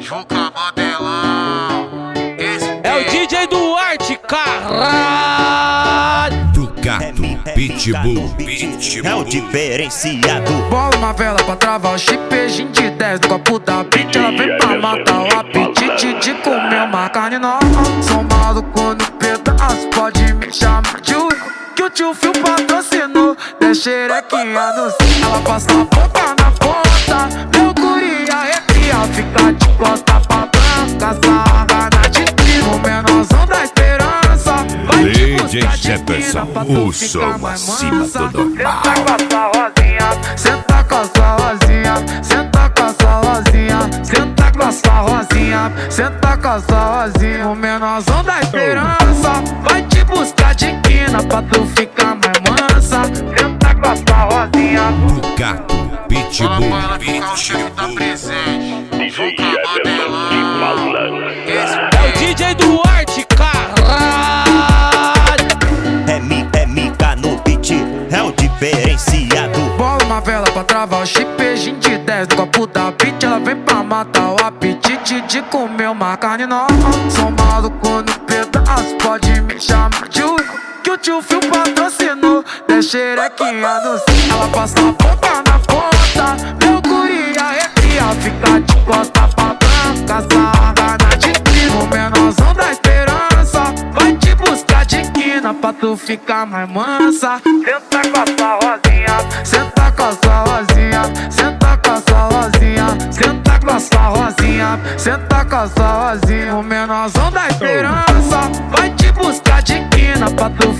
Juca Mandelão. É o DJ Duarte, caralho. Ducato, Pitbull, É o diferenciado. Bola uma vela pra travar o chip, beijinho de 10 do copo da beat. Ela vem pra matar o apetite de comer uma carne nova. Sou maluco no pedaço, pode me chamar de Will, que o tio Phil patrocinou. Deixa xerequinha no céu, ela passa a boca na ponta. Meu guri arrepia, fica de costa pra branca. Sarra na de o menorzão da esperança. Vai te DJ buscar de Jefferson, esquina pra tu o ficar som mais acima mansa. do normal. Senta com a sua rosinha, senta com a sua rosinha, senta com a sua rosinha, senta com a sua rosinha. O menorzão da esperança vai te buscar de quina pra tu ficar mais mansa. Senta com a sua rosinha. Ducato, Fala Pitbull, pra ela ficar o chefe tá presente. Juca Mandelão. É o DJ Duarte, caralho. É mica no beat, é o diferenciado. Bola uma vela pra travar o chip, beijinho de 10 do copo da beat. Ela vem pra matar o apetite de comer uma carne nova. Sou maluco no pedaço, pode me chamar de Will, que o tio Phil patrocinou. Deixa xerequinha no céu, ela passa a boca na ponta. Meu guri arrepia, fica de costa pra branca. Sarra na de o menorzão da esperança vai te buscar de quina pra tu ficar mais mansa. Senta com a sua rosinha, senta com a sua rosinha, senta com a sua rosinha, senta com a sua rosinha, senta com a sua rosinha. O menorzão da esperança vai te buscar de quina pra tu